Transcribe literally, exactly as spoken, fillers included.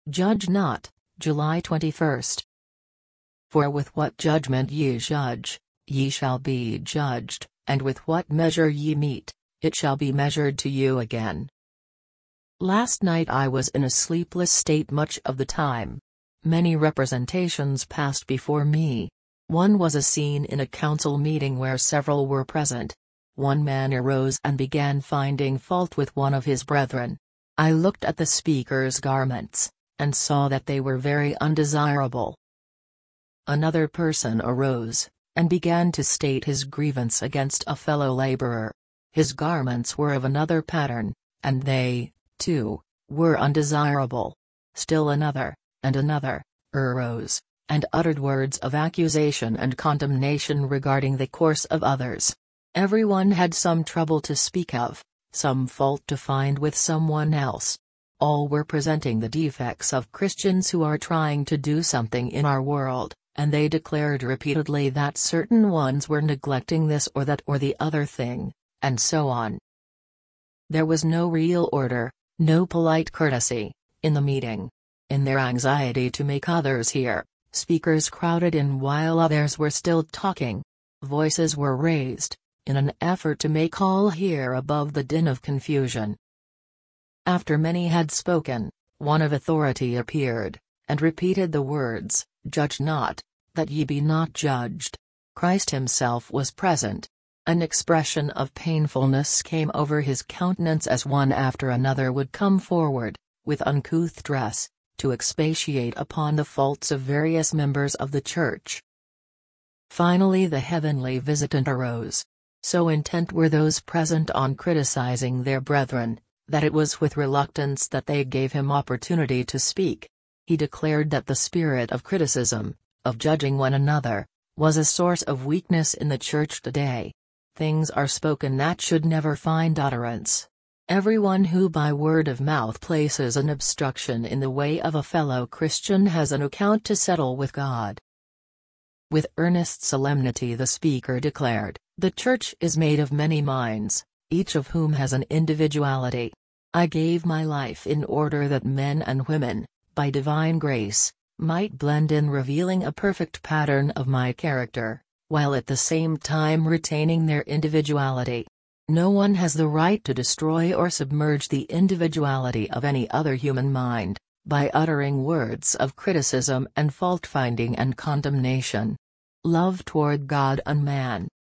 Judge not. July twenty-first. For with what judgment ye judge, ye shall be judged, and with what measure ye mete, it shall be measured to you again. Last night I was in a sleepless state much of the time. Many representations passed before me. One was a scene in a council meeting where several were present. One man arose and began finding fault with one of his brethren. I looked at the speaker's garments, and saw that they were very undesirable. Another person arose, and began to state his grievance against a fellow laborer. His garments were of another pattern, and they, too, were undesirable. Still another, and another, arose, and uttered words of accusation and condemnation regarding the course of others. Everyone had some trouble to speak of, some fault to find with someone else. All were presenting the defects of Christians who are trying to do something in our world, and they declared repeatedly that certain ones were neglecting this or that or the other thing, and so on. There was no real order, no polite courtesy, in the meeting. In their anxiety to make others hear, speakers crowded in while others were still talking. Voices were raised, in an effort to make all hear above the din of confusion. After many had spoken, one of authority appeared, and repeated the words, "Judge not, that ye be not judged." Christ himself was present. An expression of painfulness came over his countenance as one after another would come forward, with uncouth dress, to expatiate upon the faults of various members of the church. Finally the heavenly visitant arose. So intent were those present on criticizing their brethren, that it was with reluctance that they gave him opportunity to speak. He declared that the spirit of criticism, of judging one another, was a source of weakness in the church today. Things are spoken that should never find utterance. Everyone who by word of mouth places an obstruction in the way of a fellow Christian has an account to settle with God. With earnest solemnity the speaker declared, "The church is made of many minds, each of whom has an individuality. I gave my life in order that men and women, by divine grace, might blend in revealing a perfect pattern of my character, while at the same time retaining their individuality. No one has the right to destroy or submerge the individuality of any other human mind, by uttering words of criticism and fault-finding and condemnation. Love toward God and man,